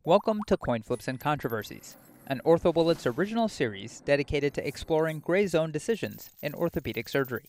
Welcome to Coin Flips and Controversies, an OrthoBullets original series dedicated to exploring gray zone decisions in orthopedic surgery.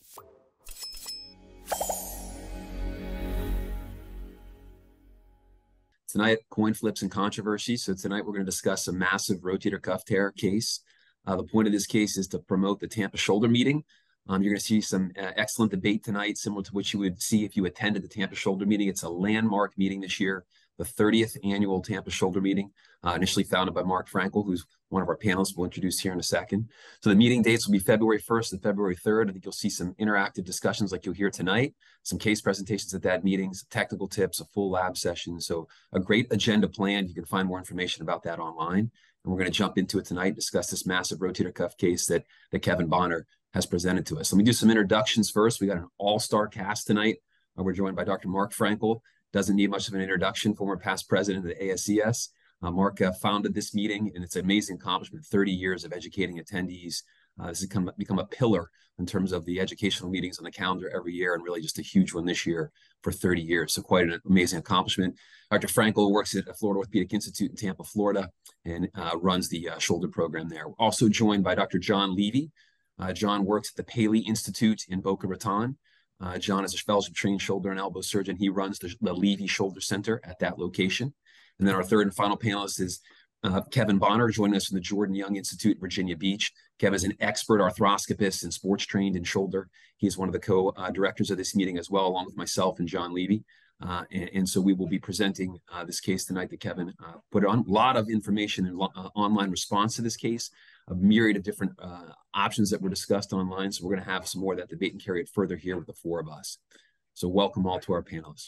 Tonight, Coin Flips and Controversies. So tonight we're going to discuss a massive rotator cuff tear case. The point of this case is to promote the Tampa shoulder meeting. You're going to see some excellent debate tonight, similar to what you would see if you attended the Tampa shoulder meeting. It's a landmark meeting this year, the 30th annual Tampa shoulder meeting, initially founded by Mark Frankel, who's one of our panelists we'll introduce here in a second. So the meeting dates will be February 1st and February 3rd. I think you'll see some interactive discussions like you'll hear tonight, some case presentations at that meeting, some technical tips, a full lab session. So a great agenda planned. You can find more information about that online. And we're going to jump into it tonight, discuss this massive rotator cuff case that Kevin Bonner has presented to us. Let me do some introductions first. We got an all-star cast tonight. We're joined by Dr. Mark Frankel. Doesn't need much of an introduction, former past president of the ASCS. Mark founded this meeting, and it's an amazing accomplishment, 30 years of educating attendees. This has become a pillar in terms of the educational meetings on the calendar every year, and really just a huge one this year for 30 years. So quite an amazing accomplishment. Dr. Frankel works at Florida Orthopedic Institute in Tampa, Florida, and runs the shoulder program there. We're also joined by Dr. John Levy. John works at the Paley Institute in Boca Raton. John is a fellowship-trained shoulder and elbow surgeon. He runs the Levy Shoulder Center at that location. And then our third and final panelist is Kevin Bonner, joining us from the Jordan Young Institute in Virginia Beach. Kevin is an expert arthroscopist and sports-trained in shoulder. He is one of the co-directors of this meeting as well, along with myself and John Levy. And so we will be presenting this case tonight that Kevin put on. A lot of information and online response to this case, a myriad of different options that were discussed online. So we're going to have some more of that debate and carry it further here with the four of us. So welcome all to our panelists.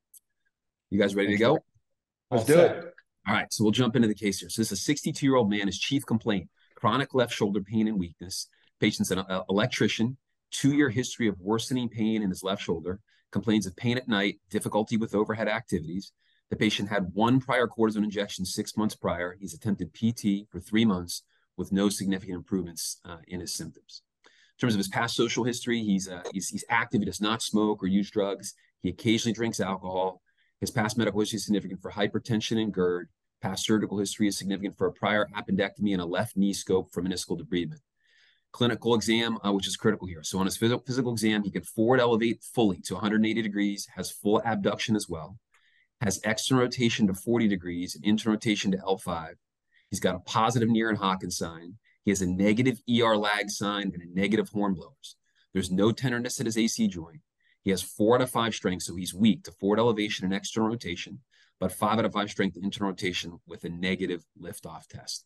You guys ready to go? Let's do it. All right, so we'll jump into the case here. So this is a 62-year-old man, his chief complaint, chronic left shoulder pain and weakness. Patient's an electrician, 2-year history of worsening pain in his left shoulder, complains of pain at night, difficulty with overhead activities. The patient had 1 prior cortisone injection 6 months prior. He's attempted PT for 3 months with no significant improvements in his symptoms. In terms of his past social history, he's active. He does not smoke or use drugs. He occasionally drinks alcohol. His past medical history is significant for hypertension and GERD. Past surgical history is significant for a prior appendectomy and a left knee scope for meniscal debridement. Clinical exam, which is critical here. So on his physical exam, he can forward elevate fully to 180 degrees, has full abduction as well, has external rotation to 40 degrees, and internal rotation to L5. He's got a positive Neer and Hawkins sign. He has a negative ER lag sign and a negative Hornblowers. There's no tenderness at his AC joint. He has 4 out of 5 strength, so he's weak to forward elevation and external rotation, but 5 out of 5 strength to internal rotation with a negative liftoff test.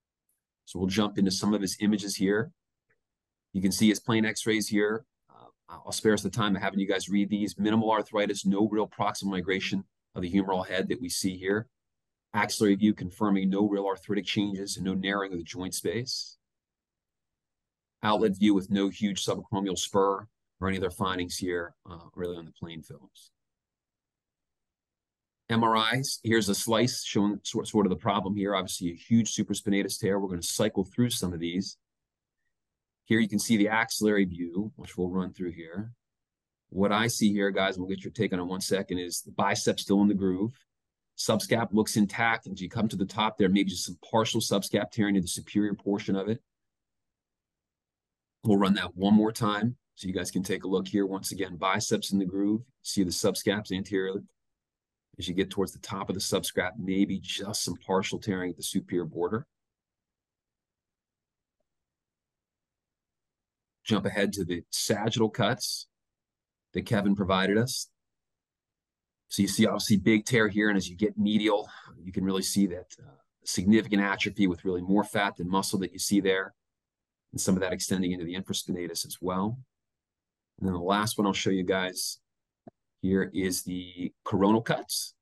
So we'll jump into some of his images here. You can see his plain x-rays here. I'll spare us the time of having you guys read these. Minimal arthritis, no real proximal migration of the humeral head that we see here. Axillary view confirming no real arthritic changes and no narrowing of the joint space. Outlet view with no huge subacromial spur or any other findings here, really on the plain films. MRIs, here's a slice showing sort of the problem here. Obviously a huge supraspinatus tear. We're going to cycle through some of these. Here you can see the axillary view, which we'll run through here. What I see here, guys, we'll get your take on it in 1 second, is the bicep still in the groove. Subscap looks intact. As you come to the top there, maybe just some partial subscap tearing to the superior portion of it. We'll run that one more time so you guys can take a look here. Once again, biceps in the groove. See the subscaps anteriorly. As you get towards the top of the subscap, maybe just some partial tearing at the superior border. Jump ahead to the sagittal cuts that Kevin provided us. So you see obviously big tear here, and as you get medial, you can really see that significant atrophy with really more fat than muscle that you see there, and some of that extending into the infraspinatus as well. And then the last one I'll show you guys here is the coronal cuts.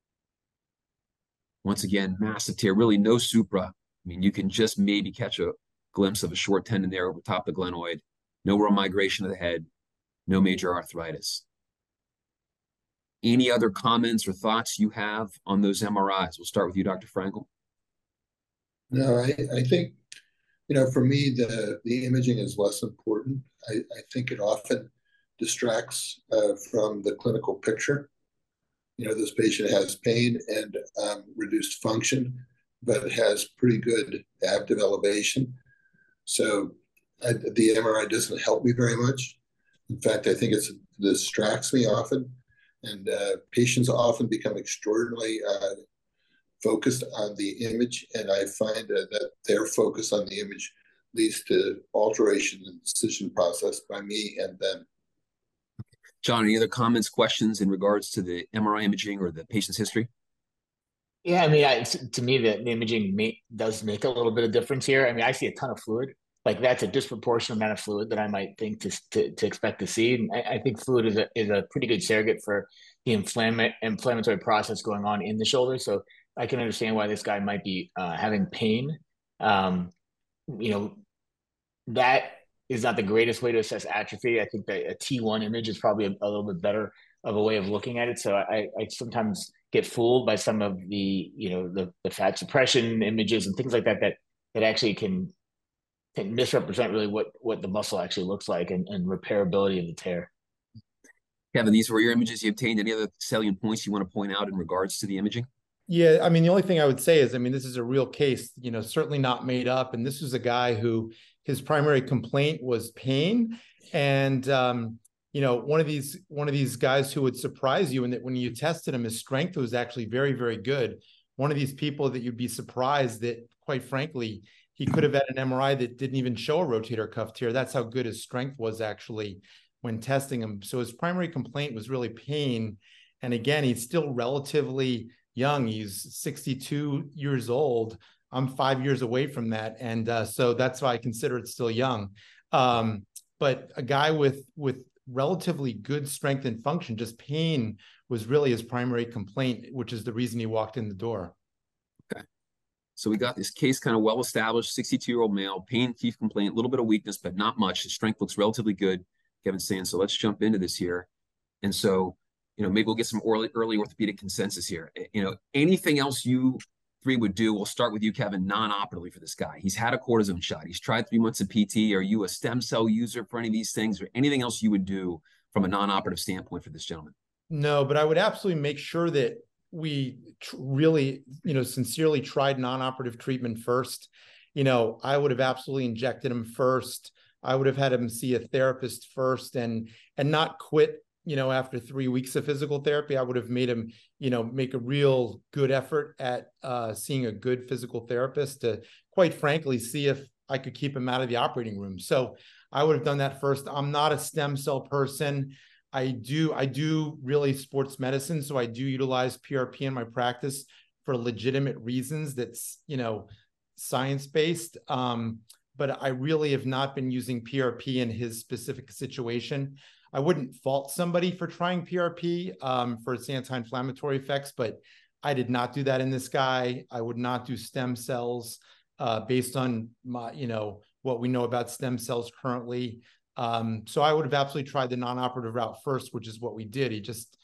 Once again, massive tear, really no supra. I mean, you can just maybe catch a glimpse of a short tendon there over top the glenoid. No real migration of the head, no major arthritis. Any other comments or thoughts you have on those MRIs? We'll start with you, Dr. Frankel. No, I think, for me, the imaging is less important. I think it often distracts from the clinical picture. this patient has pain and reduced function, but has pretty good abdomen elevation. So the MRI doesn't help me very much. In fact, I think it distracts me often, and patients often become extraordinarily focused on the image, and I find that their focus on the image leads to alteration in the decision process by me and them. John, any other comments, questions in regards to the MRI imaging or the patient's history? Yeah, I mean, to me, the imaging does make a little bit of difference here. I mean, I see a ton of fluid. Like that's a disproportionate amount of fluid that I might think to expect to see. And I think fluid is a pretty good surrogate for the inflammatory process going on in the shoulder. So I can understand why this guy might be having pain. That is not the greatest way to assess atrophy. I think that a T1 image is probably a little bit better of a way of looking at it. So I sometimes get fooled by some of the fat suppression images and things like that actually can misrepresent really what the muscle actually looks like and repairability of the tear. Kevin, these were your images you obtained. Any other salient points you want to point out in regards to the imaging? Yeah, I mean, the only thing I would say is, I mean, this is a real case, certainly not made up. And this was a guy who his primary complaint was pain. And, one of these guys who would surprise you, and that when you tested him, his strength was actually very, very good. One of these people that you'd be surprised that, quite frankly, he could have had an MRI that didn't even show a rotator cuff tear. That's how good his strength was actually when testing him. So his primary complaint was really pain. And again, he's still relatively young. He's 62 years old. I'm 5 years away from that. And so that's why I consider it still young. But a guy with relatively good strength and function, just pain was really his primary complaint, which is the reason he walked in the door. Okay. So we got this case kind of well-established, 62-year-old male, pain, chief complaint, a little bit of weakness, but not much. His strength looks relatively good, Kevin's saying. So let's jump into this here. And so, maybe we'll get some early orthopedic consensus here. Anything else you three would do? We'll start with you, Kevin, non-operatively for this guy. He's had a cortisone shot. He's tried 3 months of PT. Are you a stem cell user for any of these things, or anything else you would do from a non-operative standpoint for this gentleman? No, but I would absolutely make sure that we really, sincerely tried non-operative treatment first. I would have absolutely injected him first. I would have had him see a therapist first and not quit, after 3 weeks of physical therapy. I would have made him, make a real good effort at seeing a good physical therapist to, quite frankly, see if I could keep him out of the operating room. So I would have done that first. I'm not a stem cell person. I do really sports medicine. So I do utilize PRP in my practice for legitimate reasons. That's, science-based. But I really have not been using PRP in his specific situation. I wouldn't fault somebody for trying PRP for its anti-inflammatory effects, but I did not do that in this guy. I would not do stem cells based on my, what we know about stem cells currently. So I would have absolutely tried the non-operative route first, which is what we did. He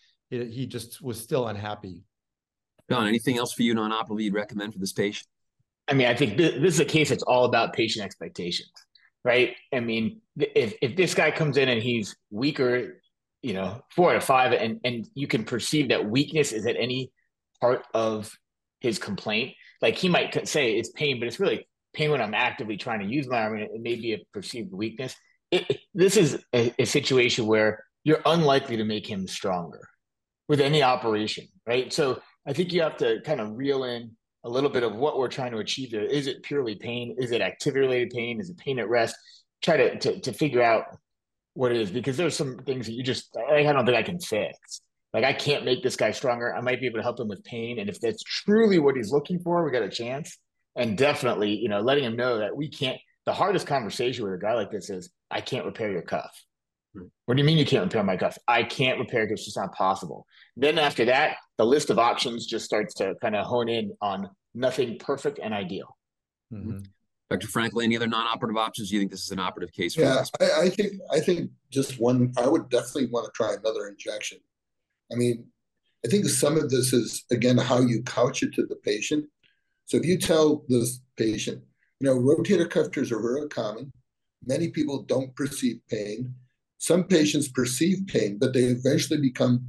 just was still unhappy. John, anything else for you non-operatively you'd recommend for this patient? I mean, I think this is a case that's all about patient expectations, right? I mean, if this guy comes in and he's weaker, 4 out of 5, and you can perceive that weakness is at any part of his complaint. Like he might say it's pain, but it's really pain when I'm actively trying to use my arm, and it may be a perceived weakness. This is a situation where you're unlikely to make him stronger with any operation, right? So I think you have to kind of reel in a little bit of what we're trying to achieve there. Is it purely pain? Is it activity-related pain? Is it pain at rest? Try to figure out what it is, because there's some things that I don't think I can fix. Like I can't make this guy stronger. I might be able to help him with pain. And if that's truly what he's looking for, we got a chance. And definitely, letting him know that we can't, the hardest conversation with a guy like this is, I can't repair your cuff. What do you mean you can't repair my cuff? I can't repair it. It's just not possible. Then after that, the list of options just starts to kind of hone in on nothing perfect and ideal. Mm-hmm. Dr. Franklin, any other non-operative options? Do you think this is an operative case? Yeah, I think just one. I would definitely want to try another injection. I mean, I think some of this is, again, how you couch it to the patient. So if you tell this patient, rotator cuff tears are very common. Many people don't perceive pain. Some patients perceive pain, but they eventually become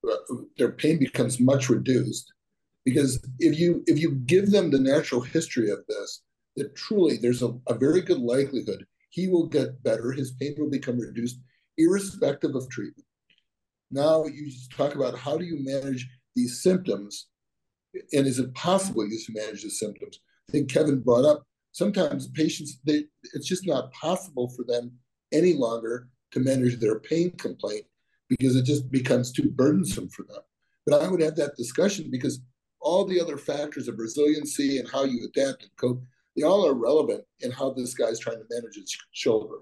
their pain becomes much reduced. Because if you give them the natural history of this, that truly there's a very good likelihood he will get better, his pain will become reduced, irrespective of treatment. Now you just talk about how do you manage these symptoms, and is it possible to manage the symptoms? I think Kevin brought up sometimes patients, it's just not possible for them any longer to manage their pain complaint because it just becomes too burdensome for them. But I would have that discussion because all the other factors of resiliency and how you adapt and cope, they all are relevant in how this guy's trying to manage his shoulder.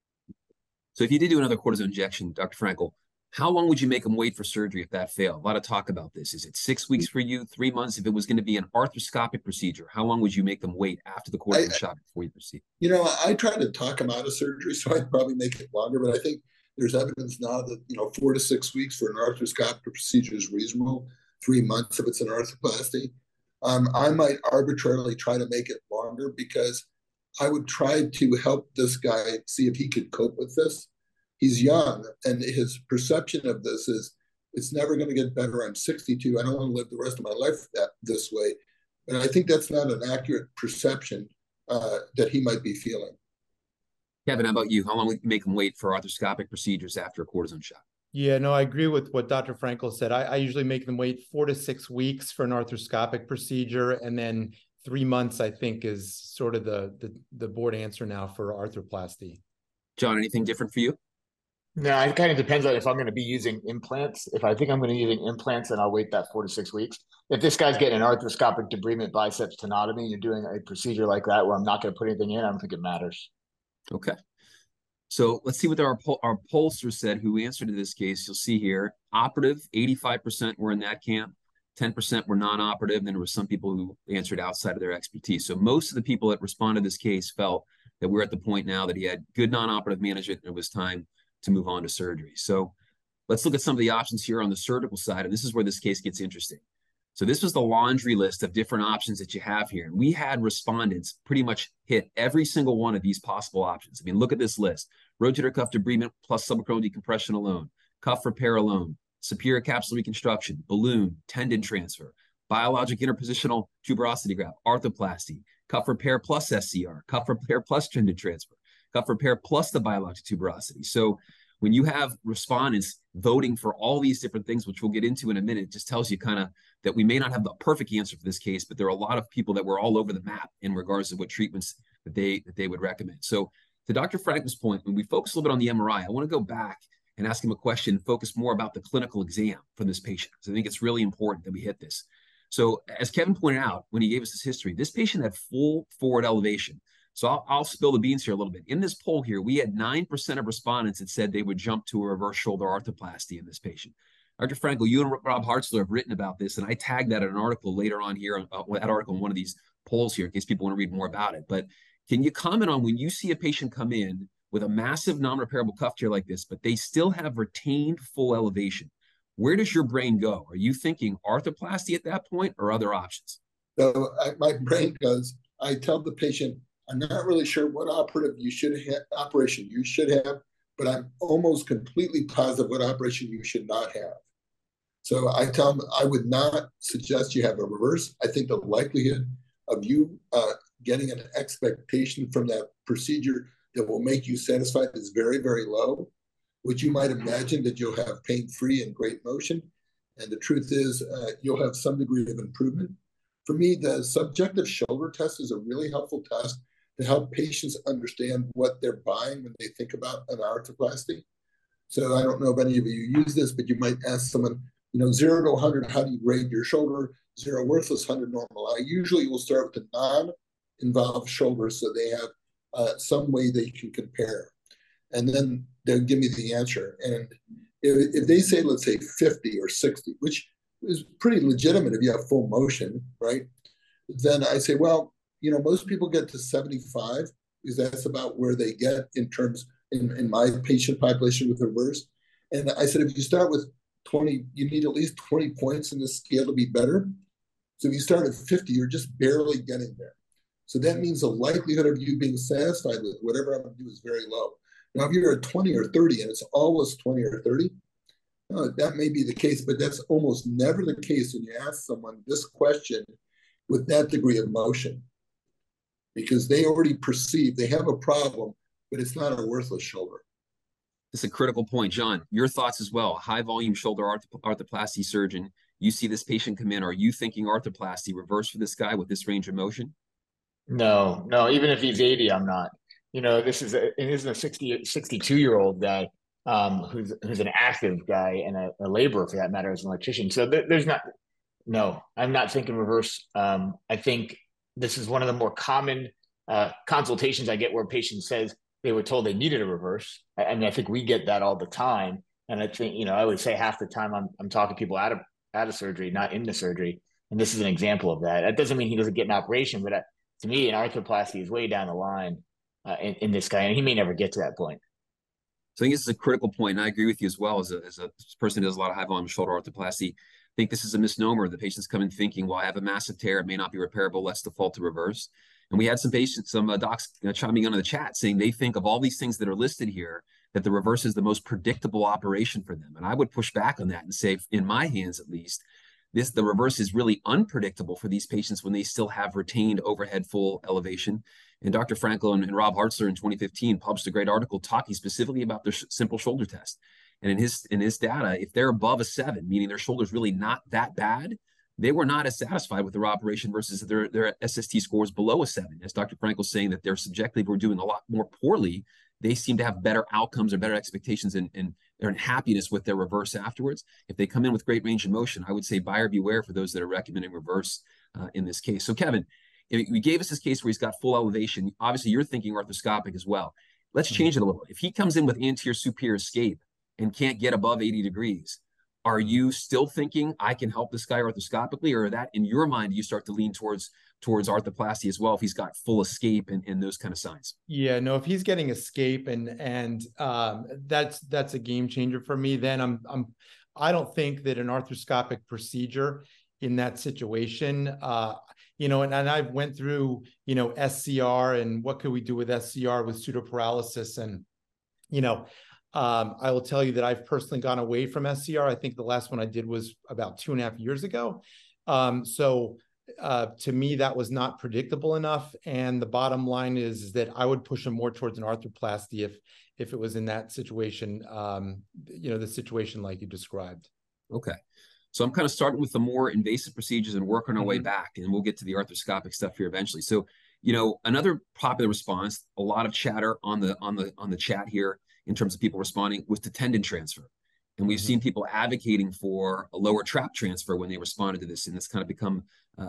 So if you did do another cortisone injection, Dr. Frankel, how long would you make him wait for surgery if that failed? A lot of talk about this. Is it 6 weeks for you, 3 months? If it was going to be an arthroscopic procedure, how long would you make them wait after the cortisone shot before you proceed? I tried to talk him out of surgery, so I'd probably make it longer, but I think there's evidence now that, 4 to 6 weeks for an arthroscopic procedure is reasonable. 3 months if it's an arthroplasty. I might arbitrarily try to make it longer because I would try to help this guy see if he could cope with this. He's young, and his perception of this is it's never going to get better. I'm 62. I don't want to live the rest of my life this way. And I think that's not an accurate perception that he might be feeling. Kevin, how about you? How long would you make him wait for arthroscopic procedures after a cortisone shot? Yeah, no, I agree with what Dr. Frankel said. I usually make them wait 4 to 6 weeks for an arthroscopic procedure, and then 3 months, I think, is sort of the board answer now for arthroplasty. John, anything different for you? No, it kind of depends on if I'm going to be using implants. If I think I'm going to be using implants, then I'll wait that 4 to 6 weeks. If this guy's getting an arthroscopic debridement biceps tenotomy, and you're doing a procedure like that where I'm not going to put anything in, I don't think it matters. Okay. So let's see what our pollster said, who answered to this case. You'll see here, operative, 85% were in that camp, 10% were non-operative, and then there were some people who answered outside of their expertise. So most of the people that responded to this case felt that we're at the point now that he had good non-operative management and it was time to move on to surgery. So let's look at some of the options here on the surgical side, and this is where this case gets interesting. So this was the laundry list of different options that you have here. And we had respondents pretty much hit every single one of these possible options. I mean, look at this list. Rotator cuff debridement plus subacromial decompression alone, cuff repair alone, superior capsule reconstruction, balloon, tendon transfer, biologic interpositional tuberosity graft, arthroplasty, cuff repair plus SCR, cuff repair plus tendon transfer, cuff repair plus the biologic tuberosity. So when you have respondents voting for all these different things, which we'll get into in a minute, it just tells you kind of that we may not have the perfect answer for this case, but there are a lot of people that were all over the map in regards to what treatments that they would recommend. So to Dr. Frankel's point, when we focus a little bit on the MRI, I want to go back and ask him a question, focus more about the clinical exam for this patient, because I think it's really important that we hit this. So as Kevin pointed out, when he gave us his history, this patient had full forward elevation. So I'll spill the beans here a little bit. In this poll here, we had 9% of respondents that said they would jump to a reverse shoulder arthroplasty in this patient. Dr. Frankel, you and Rob Hartzler have written about this, and I tagged that in an article later on here, that article in one of these polls here, in case people want to read more about it. But can you comment on when you see a patient come in with a massive non-repairable cuff tear like this, but they still have retained full elevation? Where does your brain go? Are you thinking arthroplasty at that point or other options? So my brain goes, I tell the patient, I'm not really sure what operation you should have, but I'm almost completely positive what operation you should not have. So I tell them I would not suggest you have a reverse. I think the likelihood of you getting an expectation from that procedure that will make you satisfied is very, very low, which you might imagine that you'll have pain-free and great motion. And the truth is you'll have some degree of improvement. For me, the subjective shoulder test is a really helpful test to help patients understand what they're buying when they think about an arthroplasty. So I don't know if any of you use this, but you might ask someone, 0 to 100, how do you grade your shoulder? 0 worthless, 100 normal. I usually will start with the non-involved shoulder so they have some way they can compare. And then they'll give me the answer. And if they say, let's say 50 or 60, which is pretty legitimate if you have full motion, right? Then I say, well, most people get to 75 because that's about where they get in terms in my patient population with reverse. And I said, if you start with 20, you need at least 20 points in the scale to be better. So if you start at 50, you're just barely getting there. So that means the likelihood of you being satisfied with whatever I'm going to do is very low. Now, if you're at 20 or 30 and it's always 20 or 30, That may be the case, but that's almost never the case when you ask someone this question with that degree of motion, because they already perceive they have a problem, but it's not a worthless shoulder. This is a critical point. John, your thoughts as well. High volume shoulder arthroplasty surgeon. You see this patient come in. Are you thinking arthroplasty reverse for this guy with this range of motion? No, no. Even if he's 80, I'm not. This is a 62-year-old guy who's an active guy and a laborer for that matter as an electrician. So there's not. No, I'm not thinking reverse. I think this is one of the more common consultations I get where a patient says they were told they needed a reverse. I mean, I think we get that all the time. And I think, I would say half the time I'm talking people out of surgery, not into surgery. And this is an example of that. That doesn't mean he doesn't get an operation, but to me, an arthroplasty is way down the line in this guy, and he may never get to that point. So I think this is a critical point, and I agree with you as well. As a person who does a lot of high volume shoulder arthroplasty, I think this is a misnomer. The patients come in thinking, well, I have a massive tear, it may not be repairable, let's default to reverse. And we had some docs chiming in the chat saying they think of all these things that are listed here, that the reverse is the most predictable operation for them. And I would push back on that and say, in my hands at least, the reverse is really unpredictable for these patients when they still have retained overhead full elevation. And Dr. Frankel and Rob Hartzler in 2015 published a great article talking specifically about their simple shoulder test. And in his data, if they're above a 7, meaning their shoulder's really not that bad, they were not as satisfied with their operation versus their SST scores below a 7. As Dr. Frankel's saying that they're subjectively were doing a lot more poorly, they seem to have better outcomes or better expectations and they're in happiness with their reverse afterwards. If they come in with great range of motion, I would say buyer beware for those that are recommending reverse in this case. So Kevin, we gave us this case where he's got full elevation. Obviously, you're thinking arthroscopic as well. Let's change it a little. If he comes in with anterior superior escape and can't get above 80 degrees, are you still thinking I can help this guy arthroscopically, or that in your mind you start to lean towards arthroplasty as well if he's got full escape and those kind of signs? Yeah, no, if he's getting escape and that's a game changer for me, then I don't think that an arthroscopic procedure in that situation, and I've went through, SCR and what could we do with SCR with pseudoparalysis, and I will tell you that I've personally gone away from SCR. I think the last one I did was about 2.5 years ago. To me, that was not predictable enough. And the bottom line is that I would push him more towards an arthroplasty if it was in that situation, the situation like you described. Okay. So I'm kind of starting with the more invasive procedures and working our way back, and we'll get to the arthroscopic stuff here eventually. So, another popular response, a lot of chatter on the chat here in terms of people responding, was to tendon transfer. And we've seen people advocating for a lower trap transfer when they responded to this. And it's kind of become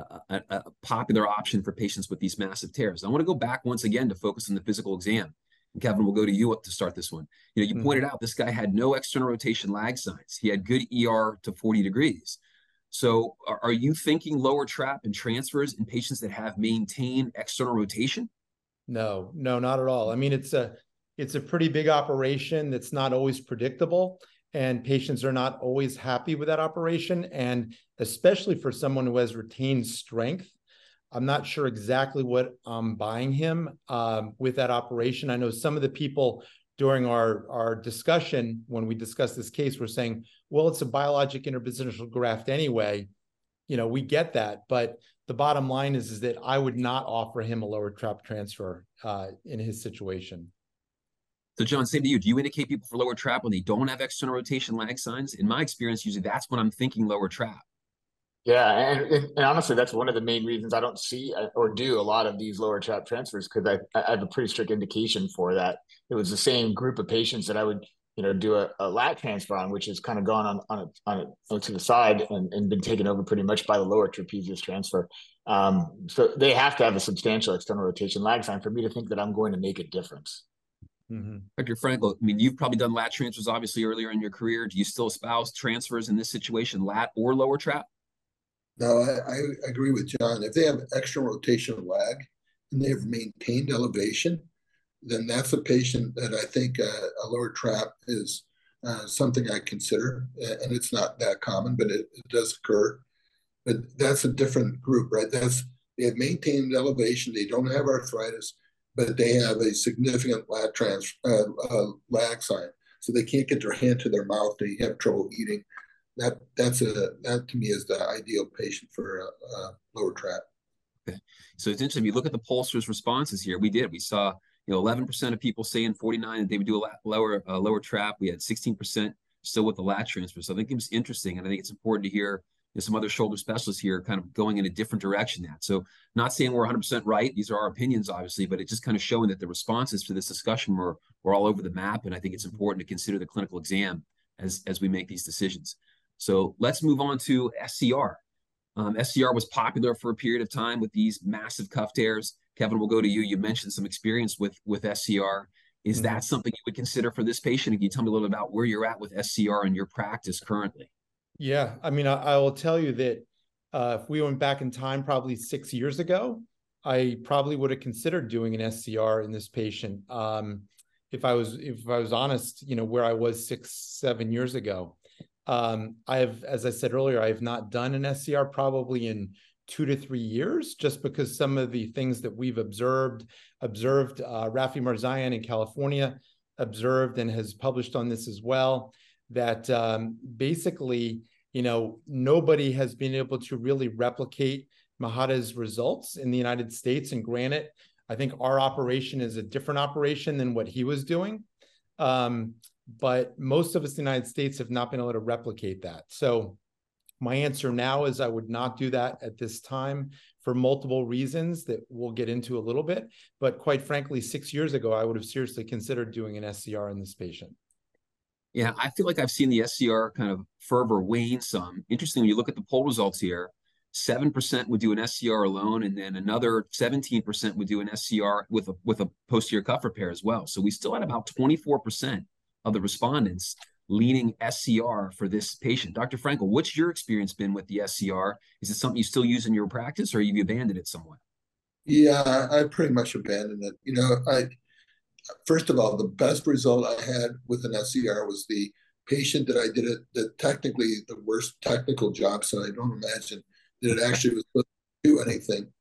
a popular option for patients with these massive tears. I want to go back once again to focus on the physical exam. And Kevin, we'll go to you to start this one. You pointed out this guy had no external rotation lag signs. He had good ER to 40 degrees. So are you thinking lower trap and transfers in patients that have maintained external rotation? No, not at all. I mean, it's a pretty big operation that's not always predictable, and patients are not always happy with that operation. And especially for someone who has retained strength, I'm not sure exactly what I'm buying him with that operation. I know some of the people during our discussion, when we discussed this case, were saying, well, it's a biologic interpositional graft anyway. We get that. But the bottom line is that I would not offer him a lower trap transfer in his situation. So John, same to you. Do you indicate people for lower trap when they don't have external rotation lag signs? In my experience, usually that's when I'm thinking lower trap. Yeah, and honestly, that's one of the main reasons I don't see or do a lot of these lower trap transfers, because I have a pretty strict indication for that. It was the same group of patients that I would do a lat transfer on, which has kind of gone on to the side and been taken over pretty much by the lower trapezius transfer. So they have to have a substantial external rotation lag sign for me to think that I'm going to make a difference. Dr. Frankel, I mean, you've probably done lat transfers obviously earlier in your career. Do you still espouse transfers in this situation, lat or lower trap? No, I agree with John. If they have external rotation lag and they have maintained elevation, then that's a patient that I think a lower trap is something I consider. And it's not that common, but it does occur. But that's a different group, right? They have maintained elevation. They don't have arthritis, but they have a significant lag sign. so they can't get their hand to their mouth. They have trouble eating. That to me is the ideal patient for a lower trap. Okay. So it's interesting. If you look at the pollsters' responses here, we saw 11% of people saying 49 that they would do a lower trap. We had 16% still with the lat transfer. So I think it was interesting, and I think it's important to hear some other shoulder specialists here kind of going in a different direction. So not saying we're 100% right. These are our opinions, obviously, but it's just kind of showing that the responses to this discussion were all over the map. And I think it's important to consider the clinical exam as we make these decisions. So let's move on to SCR. SCR was popular for a period of time with these massive cuff tears. Kevin, we'll go to you. You mentioned some experience with SCR. Is that something you would consider for this patient? Can you tell me a little bit about where you're at with SCR in your practice currently? Yeah, I mean, I will tell you that if we went back in time, probably 6 years ago, I probably would have considered doing an SCR in this patient. If I was honest, where I was 6-7 years ago. As I said earlier, I have not done an SCR probably in 2 to 3 years, just because some of the things that we've observed, Rafi Marzayan in California observed and has published on this as well, that basically, nobody has been able to really replicate Mahada's results in the United States. And granted, I think our operation is a different operation than what he was doing. But most of us in the United States have not been able to replicate that. So my answer now is I would not do that at this time for multiple reasons that we'll get into a little bit. But quite frankly, 6 years ago, I would have seriously considered doing an SCR in this patient. Yeah, I feel like I've seen the SCR kind of fervor wane some. Interesting, when you look at the poll results here, 7% would do an SCR alone, and then another 17% would do an SCR with a posterior cuff repair as well. So we still had about 24% of the respondents leaning SCR for this patient. Dr. Frankel, what's your experience been with the SCR? Is it something you still use in your practice, or have you abandoned it somewhat? Yeah, I pretty much abandoned it. First of all, the best result I had with an SCR was the patient that I did it, technically the worst technical job, so I don't imagine that it actually was supposed to do anything.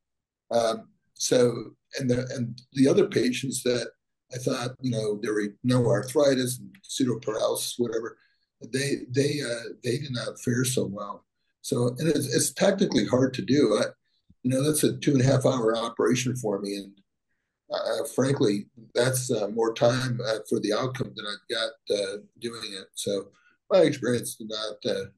And the other patients that I thought, there were no arthritis and pseudoparalysis, whatever, they did not fare so well. So, and it's technically hard to do. That's a 2.5 hour operation for me, and frankly, that's more time for the outcome than I've got doing it. So my experience did not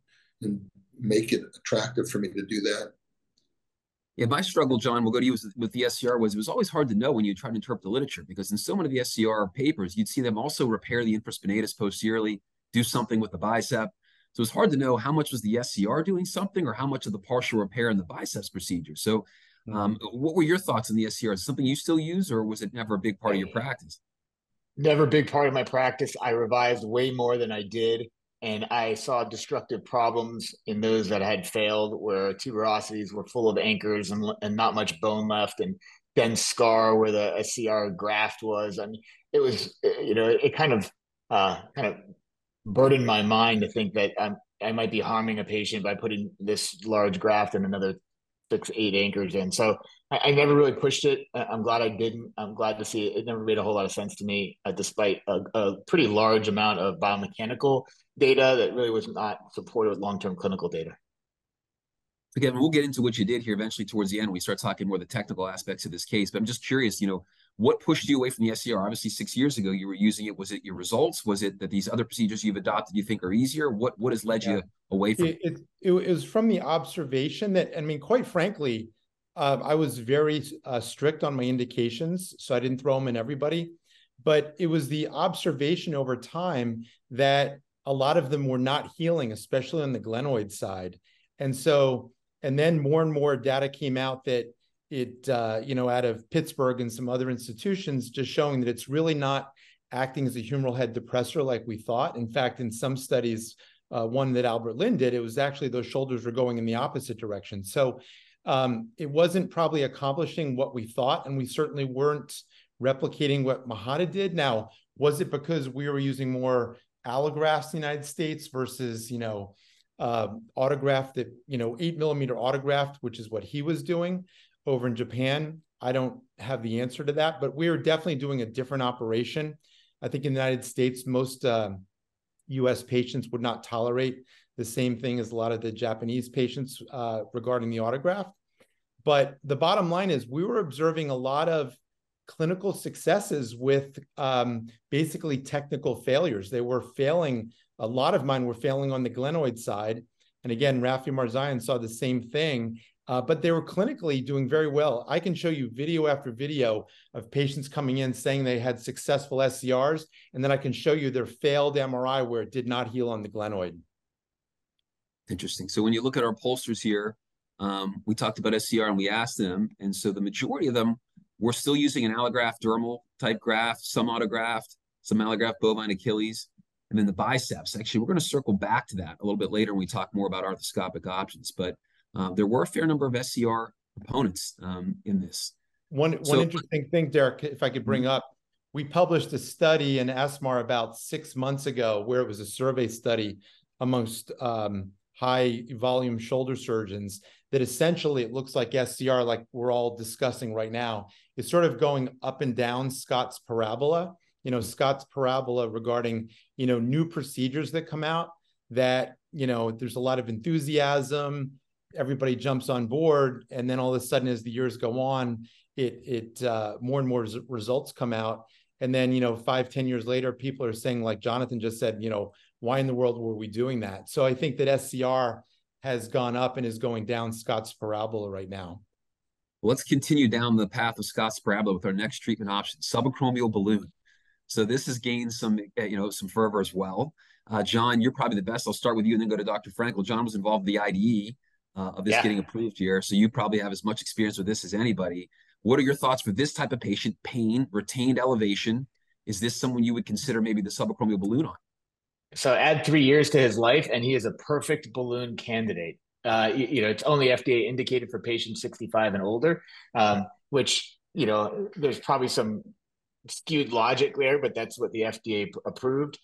make it attractive for me to do that. Yeah, my struggle, John, we'll go to you with the SCR, it was always hard to know when you try to interpret the literature, because in so many of the SCR papers, you'd see them also repair the infraspinatus posteriorly, do something with the bicep. So it's hard to know how much was the SCR doing something or how much of the partial repair in the biceps procedure. So what were your thoughts on the SCR? Is it something you still use, or was it never a big part of your practice? Never a big part of my practice. I revised way more than I did. And I saw destructive problems in those that had failed, where tuberosities were full of anchors and not much bone left, and dense scar where the SCR graft was. I mean, it was, it kind of burdened my mind to think that I might be harming a patient by putting this large graft and another 6-8 anchors in. So I never really pushed it. I'm glad I didn't. I'm glad to see it. It never made a whole lot of sense to me, despite a pretty large amount of biomechanical data that really was not supported with long-term clinical data. Again, we'll get into what you did here eventually towards the end when we start talking more the technical aspects of this case. But I'm just curious, what pushed you away from the SCR? Obviously, 6 years ago, you were using it. Was it your results? Was it that these other procedures you've adopted you think are easier? What has led you away from it? It was from the observation that, quite frankly, I was very strict on my indications, so I didn't throw them in everybody. But it was the observation over time that a lot of them were not healing, especially on the glenoid side. And then more and more data came out that it, out of Pittsburgh and some other institutions, just showing that it's really not acting as a humeral head depressor like we thought. In fact, in some studies, one that Albert Lin did, it was actually those shoulders were going in the opposite direction. So it wasn't probably accomplishing what we thought, and we certainly weren't replicating what Mahada did. Now, was it because we were using more allografts in the United States versus, autograft that, 8 millimeter autograft, which is what he was doing over in Japan? I don't have the answer to that, but we are definitely doing a different operation. I think in the United States, most US patients would not tolerate the same thing as a lot of the Japanese patients regarding the autograft. But the bottom line is we were observing a lot of clinical successes with basically technical failures. They were failing. A lot of mine were failing on the glenoid side. And again, Rafi Marzayan saw the same thing, but they were clinically doing very well. I can show you video after video of patients coming in saying they had successful SCRs, and then I can show you their failed MRI where it did not heal on the glenoid. Interesting. So when you look at our pollsters here, we talked about SCR and we asked them, and so the majority of them were still using an allograft dermal type graft, some autograft, some allograft bovine Achilles, and then the biceps. Actually, we're going to circle back to that a little bit later when we talk more about arthroscopic options, but there were a fair number of SCR opponents in this. One interesting thing, Derek, if I could bring up, we published a study in ESMAR about 6 months ago where it was a survey study amongst high volume shoulder surgeons that essentially it looks like SCR, like we're all discussing right now, is sort of going up and down Scott's parabola. Scott's parabola regarding, new procedures that come out that, there's a lot of enthusiasm, everybody jumps on board. And then all of a sudden, as the years go on, it more and more results come out. And then, 5-10 years later, people are saying, like Jonathan just said, why in the world were we doing that? So I think that SCR has gone up and is going down Scott's parabola right now. Well, let's continue down the path of Scott's parabola with our next treatment option, subacromial balloon. So this has gained some fervor as well. John, you're probably the best. I'll start with you and then go to Dr. Frankel. John was involved in the IDE of this getting approved here. So you probably have as much experience with this as anybody. What are your thoughts for this type of patient? Pain, retained elevation. Is this someone you would consider maybe the subacromial balloon on? So add 3 years to his life, and he is a perfect balloon candidate. It's only FDA indicated for patients 65 and older, which, there's probably some skewed logic there, but that's what the FDA approved.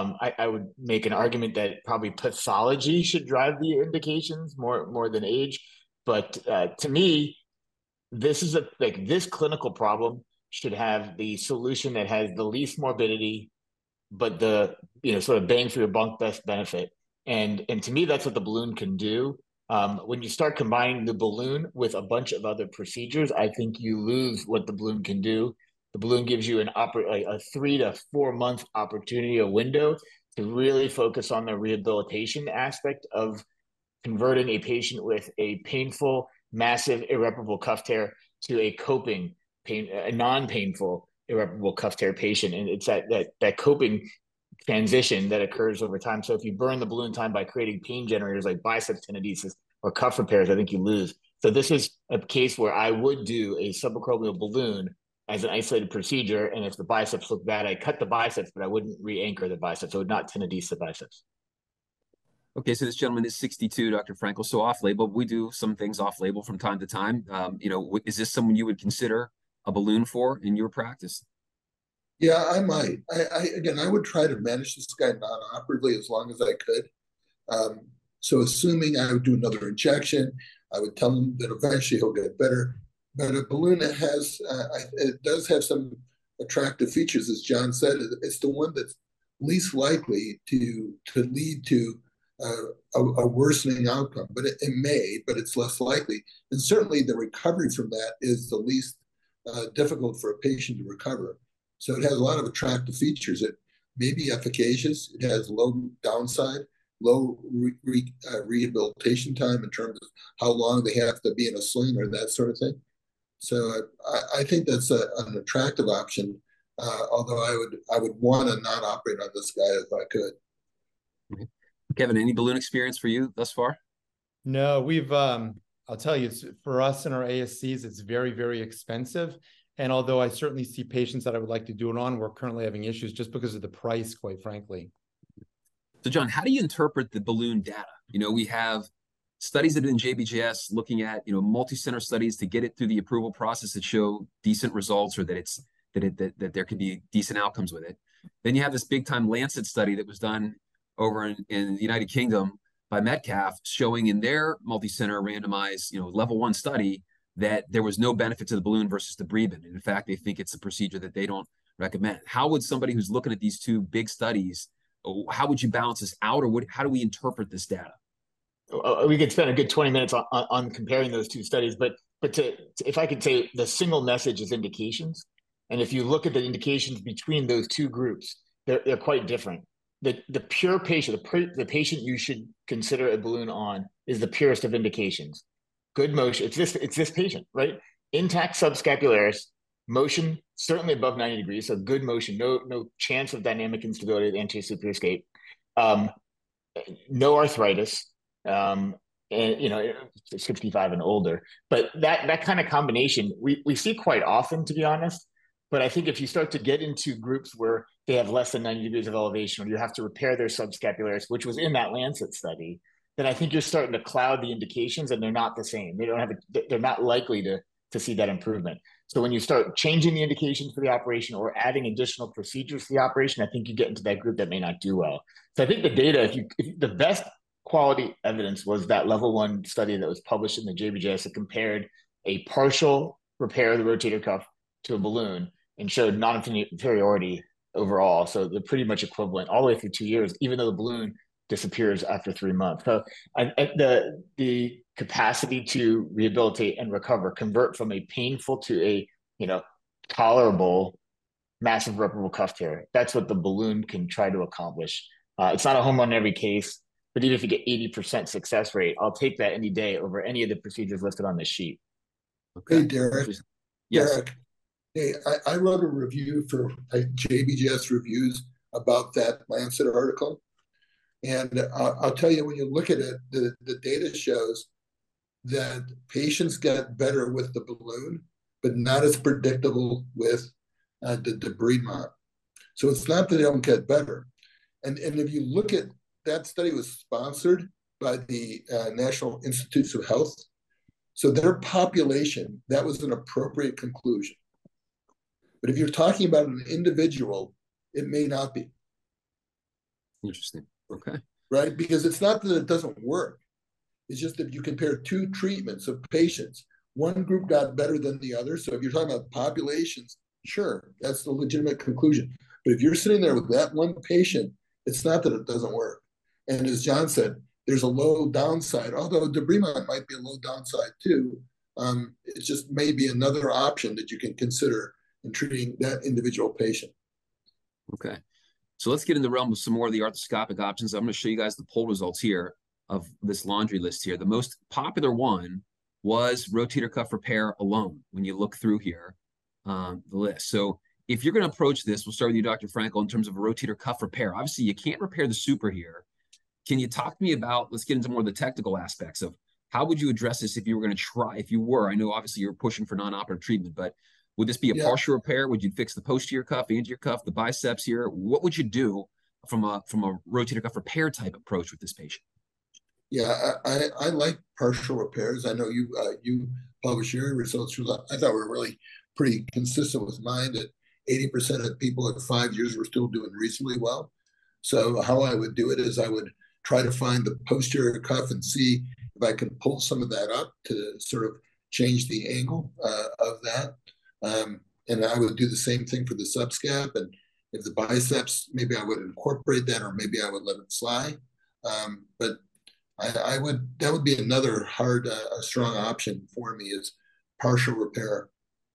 I would make an argument that probably pathology should drive the indications more than age. But to me, this is this clinical problem should have the solution that has the least morbidity, but the sort of bang for your buck best benefit. And to me, that's what the balloon can do. When you start combining the balloon with a bunch of other procedures, I think you lose what the balloon can do. The balloon gives you a 3 to 4 month opportunity, a window to really focus on the rehabilitation aspect of converting a patient with a painful, massive, irreparable cuff tear to a coping pain, a non-painful, irreparable cuff tear patient. And it's that coping transition that occurs over time. So if you burn the balloon time by creating pain generators like biceps tenodesis or cuff repairs, I think you lose. So this is a case where I would do a subacromial balloon as an isolated procedure. And if the biceps look bad, I cut the biceps, but I wouldn't re-anchor the biceps. I would not tenodese the biceps. Okay, so this gentleman is 62, Dr. Frankel, so off-label. We do some things off-label from time to time. Is this someone you would consider a balloon for in your practice? Yeah, I might. I would try to manage this guy non-operatively as long as I could. So assuming I would do another injection, I would tell him that eventually he'll get better. But a balloon it does have some attractive features, as John said. It's the one that's least likely to lead to a worsening outcome, but it may, but it's less likely. And certainly the recovery from that is the least difficult for a patient to recover. So it has a lot of attractive features. It may be efficacious. It has low downside, low rehabilitation time in terms of how long they have to be in a sling or that sort of thing. So I think that's an attractive option, although I would want to not operate on this guy if I could. Okay. Kevin, any balloon experience for you thus far? No, we've, I'll tell you, for us in our ASCs, it's very, very expensive. And although I certainly see patients that I would like to do it on, we're currently having issues just because of the price, quite frankly. So John, how do you interpret the balloon data? We have studies that have been JBJS looking at, multi-center studies to get it through the approval process that show decent results or that there could be decent outcomes with it. Then you have this big time Lancet study that was done over in the United Kingdom by Metcalf showing in their multi-center randomized, level 1 study that there was no benefit to the balloon versus the Debridement. And in fact, they think it's a procedure that they don't recommend? How would somebody who's looking at these two big studies, how would you balance this out, or how do we interpret this data? We could spend a good 20 minutes on comparing those two studies, but if I could say the single message is indications, and if you look at the indications between those two groups, they're quite different. The pure patient, the patient you should consider a balloon on is the purest of indications. Good motion. It's this patient, right? Intact subscapularis, motion certainly above 90 degrees, so good motion, no chance of dynamic instability of the anterior superior scape, no arthritis, and 65 and older. But that kind of combination we see quite often, to be honest. But I think if you start to get into groups where they have less than 90 degrees of elevation, or you have to repair their subscapularis, which was in that Lancet study, then I think you're starting to cloud the indications, and they're not the same. They're not likely to see that improvement. So when you start changing the indications for the operation or adding additional procedures to the operation, I think you get into that group that may not do well. So I think the data, the best quality evidence was that level 1 study that was published in the JBJS that compared a partial repair of the rotator cuff to a balloon and showed non-inferiority overall. So they're pretty much equivalent all the way through 2 years, even though the balloon disappears after 3 months. So the capacity to rehabilitate and recover, convert from a painful to a tolerable massive reparable cuff tear. That's what the balloon can try to accomplish. It's not a home run in every case, but even if you get 80% success rate, I'll take that any day over any of the procedures listed on this sheet. Okay, Derek. Yes. Derek, hey, I wrote a review for JBJS Reviews about that Lancet article. And I'll tell you, when you look at it, the data shows that patients get better with the balloon, but not as predictable with the debridement. So it's not that they don't get better. And if you look at that study, was sponsored by the National Institutes of Health. So their population, that was an appropriate conclusion. But if you're talking about an individual, it may not be. Interesting. Okay. Right? Because it's not that it doesn't work. It's just that you compare two treatments of patients. One group got better than the other. So if you're talking about populations, sure, that's the legitimate conclusion. But if you're sitting there with that one patient, it's not that it doesn't work. And as John said, there's a low downside, although debridement might be a low downside too. It's just maybe another option that you can consider in treating that individual patient. Okay. So let's get in the realm of some more of the arthroscopic options. I'm going to show you guys the poll results here of this laundry list here. The most popular one was rotator cuff repair alone when you look through here, the list. So if you're going to approach this, we'll start with you, Dr. Frankel, in terms of a rotator cuff repair. Obviously, you can't repair the super here. Can you talk to me about, let's get into more of the technical aspects of how would you address this if you were going to try, if you were, I know obviously you're pushing for non-operative treatment, but would this be a partial repair? Would you fix the posterior cuff, anterior cuff, the biceps here? What would you do from a rotator cuff repair type approach with this patient? Yeah, I like partial repairs. I know you published your results. I thought were really pretty consistent with mine, that 80% of people at 5 years were still doing reasonably well. So how I would do it is I would try to find the posterior cuff and see if I can pull some of that up to sort of change the angle of that. And I would do the same thing for the subscap. And if the biceps, maybe I would incorporate that, or maybe I would let it slide. But that would be another hard, strong option for me, is partial repair.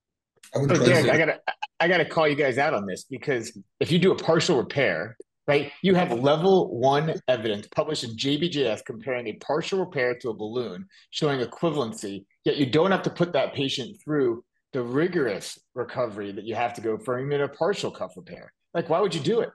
Derek, I gotta call you guys out on this, because if you do a partial repair, right, you have level 1 evidence published in JBJS comparing a partial repair to a balloon, showing equivalency, yet you don't have to put that patient through the rigorous recovery that you have to go for even a partial cuff repair. Like, why would you do it?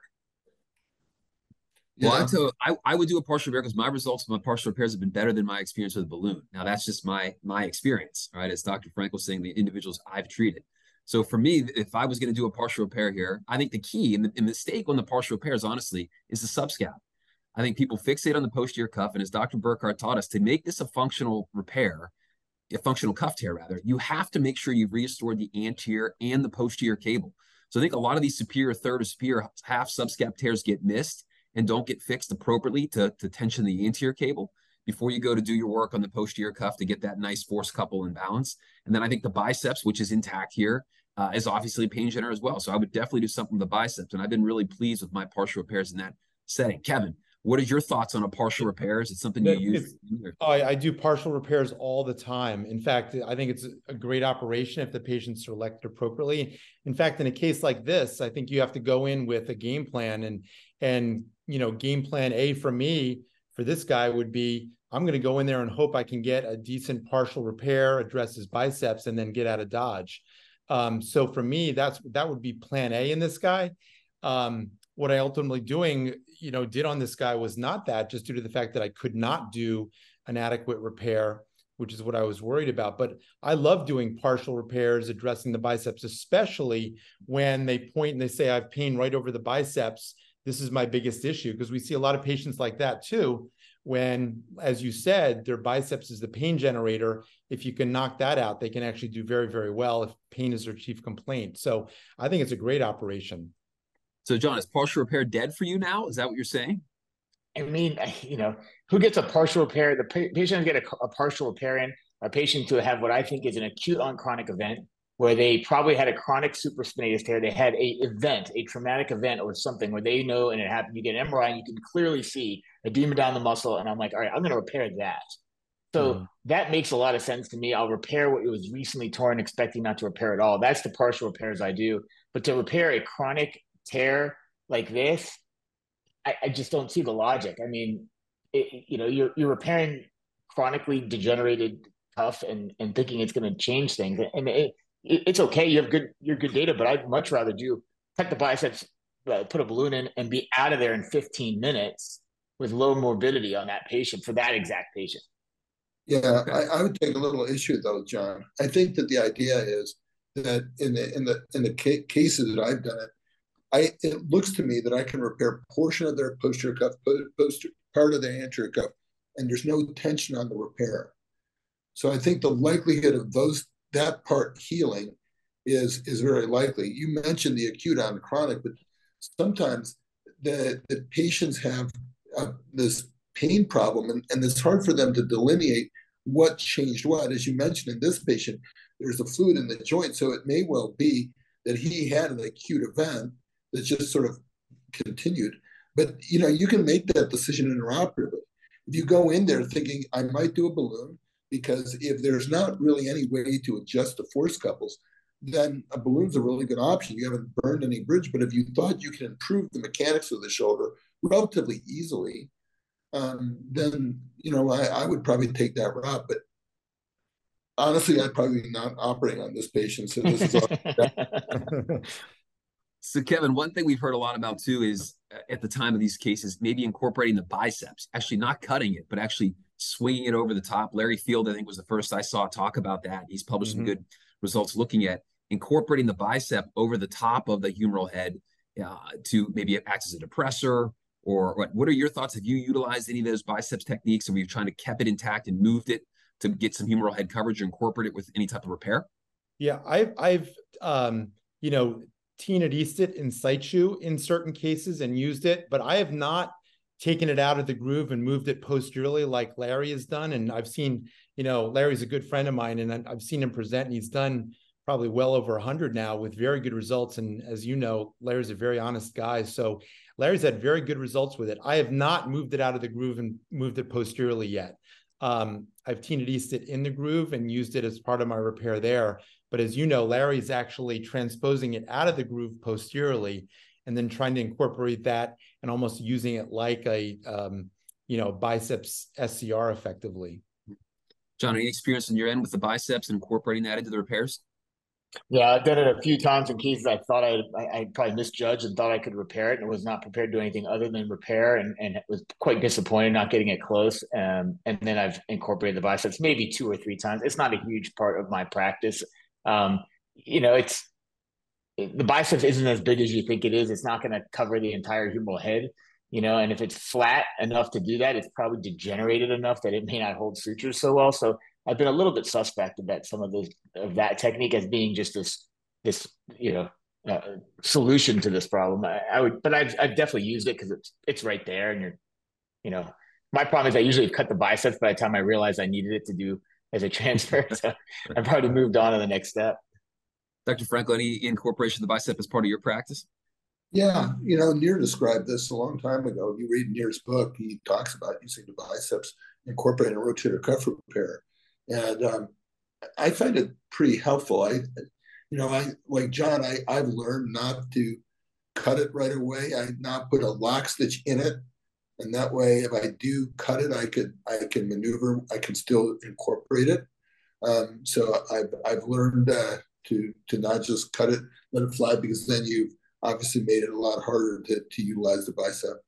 Well, I would do a partial repair because my results of my partial repairs have been better than my experience with a balloon. Now, that's just my experience, right? As Dr. Frank was saying, the individuals I've treated. So for me, if I was going to do a partial repair here, I think the key and the mistake on the partial repairs, honestly, is the subscap. I think people fixate on the posterior cuff, and as Dr. Burkhardt taught us, to make this a functional repair, a functional cuff tear rather, you have to make sure you've restored the anterior and the posterior cable. So I think a lot of these superior third or superior half subscap tears get missed and don't get fixed appropriately to tension the anterior cable before you go to do your work on the posterior cuff to get that nice force couple in balance. And then I think the biceps, which is intact here, is obviously a pain generator as well. So I would definitely do something with the biceps. And I've been really pleased with my partial repairs in that setting. Kevin, what is your thoughts on a partial repair? Is it something you use? I do partial repairs all the time. In fact, I think it's a great operation if the patient's selected appropriately. In fact, in a case like this, I think you have to go in with a game plan, and game plan A for me for this guy would be, I'm going to go in there and hope I can get a decent partial repair, address his biceps, and then get out of Dodge. So for me, that would be plan A in this guy. What I ultimately did on this guy was not that, just due to the fact that I could not do an adequate repair, which is what I was worried about. But I love doing partial repairs, addressing the biceps, especially when they point and they say, I have pain right over the biceps. This is my biggest issue, because we see a lot of patients like that too, when, as you said, their biceps is the pain generator. If you can knock that out, they can actually do very, very well if pain is their chief complaint. So I think it's a great operation. So, John, is partial repair dead for you now? Is that what you're saying? I mean, who gets a partial repair? The patient get a partial repair in a patient to have what I think is an acute on chronic event, where they probably had a chronic supraspinatus tear. They had a traumatic event or something where they know, and it happened. You get an MRI and you can clearly see edema down the muscle. And I'm like, all right, I'm going to repair that. So that makes a lot of sense to me. I'll repair what was recently torn, expecting not to repair at all. That's the partial repairs I do. But to repair a chronic tear like this, I just don't see the logic. I mean, you're repairing chronically degenerated cuff and thinking it's going to change things. And it's okay. You have good data, but I'd much rather cut the biceps, put a balloon in, and be out of there in 15 minutes with low morbidity on that patient, for that exact patient. Yeah, I would take a little issue though, John. I think that the idea is that in the cases that I've done it looks to me that I can repair a portion of their posterior cuff, part of their anterior cuff, and there's no tension on the repair. So I think the likelihood of that part healing is very likely. You mentioned the acute on chronic, but sometimes the patients have this pain problem, and it's hard for them to delineate what changed what. As you mentioned, in this patient, there's a fluid in the joint, so it may well be that he had an acute event that just sort of continued. But you can make that decision intraoperatively. If you go in there thinking, I might do a balloon, because if there's not really any way to adjust the force couples, then a balloon's a really good option. You haven't burned any bridge, but if you thought you can improve the mechanics of the shoulder relatively easily, then I would probably take that route. But honestly, I'd probably be not operating on this patient. So this is all. So, Kevin, one thing we've heard a lot about too is at the time of these cases, maybe incorporating the biceps, actually not cutting it, but actually swinging it over the top. Larry Field, I think, was the first I saw talk about that. He's published some good results looking at incorporating the bicep over the top of the humeral head to maybe act as a depressor. Or what are your thoughts? Have you utilized any of those biceps techniques, and we've trying to kept it intact and moved it to get some humeral head coverage or incorporate it with any type of repair? Yeah, I've tenadised it in situ in certain cases and used it, but I have not taken it out of the groove and moved it posteriorly like Larry has done. And I've seen, Larry's a good friend of mine, and I've seen him present, and he's done probably well over 100 now with very good results. And as you know, Larry's a very honest guy. So Larry's had very good results with it. I have not moved it out of the groove and moved it posteriorly yet. I've tenadised it in the groove and used it as part of my repair there. But as you know, Larry's actually transposing it out of the groove posteriorly and then trying to incorporate that and almost using it like a, biceps SCR effectively. John, any experience on your end with the biceps and incorporating that into the repairs? Yeah, I've done it a few times in cases I thought I probably misjudged and thought I could repair it, and was not prepared to do anything other than repair, and was quite disappointed not getting it close. And then I've incorporated the biceps maybe 2 or 3 times. It's not a huge part of my practice. It's the biceps isn't as big as you think it is. It's not going to cover the entire humeral head, and if it's flat enough to do that, it's probably degenerated enough that it may not hold sutures so well. So I've been a little bit suspect of some of that technique as being just this solution to this problem. But I've definitely used it because it's right there, and my problem is I usually cut the biceps by the time I realized I needed it to do as a transfer. So I probably moved on to the next step. Dr. Frankel, any incorporation of the bicep as part of your practice? Yeah, Nir described this a long time ago. You read Nir's book, he talks about using the biceps, incorporating rotator cuff repair. And I find it pretty helpful. I like John, I've learned not to cut it right away. I not put a lock stitch in it. And that way, if I do cut it, I can maneuver, I can still incorporate it. So I've learned to not just cut it, let it fly, because then you've obviously made it a lot harder to utilize the bicep.